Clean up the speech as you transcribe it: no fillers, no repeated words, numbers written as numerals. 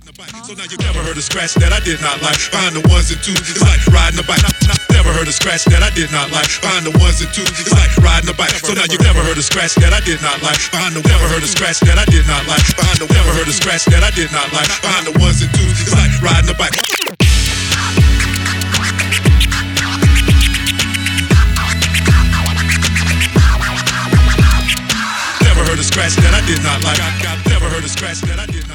So now you never heard a scratch that I did not like. Behind the ones and twos, it's like riding a bike. Never heard a scratch that I did not like. Behind the ones and twos, it's like riding a bike. So now you never heard a scratch that I did not like. Behind the never heard a scratch that I did not like. Behind the never heard a scratch that I did not like. Behind the ones and twos, it's like riding a bike. Never heard a scratch that I did not like. Never heard a scratch that I did not like.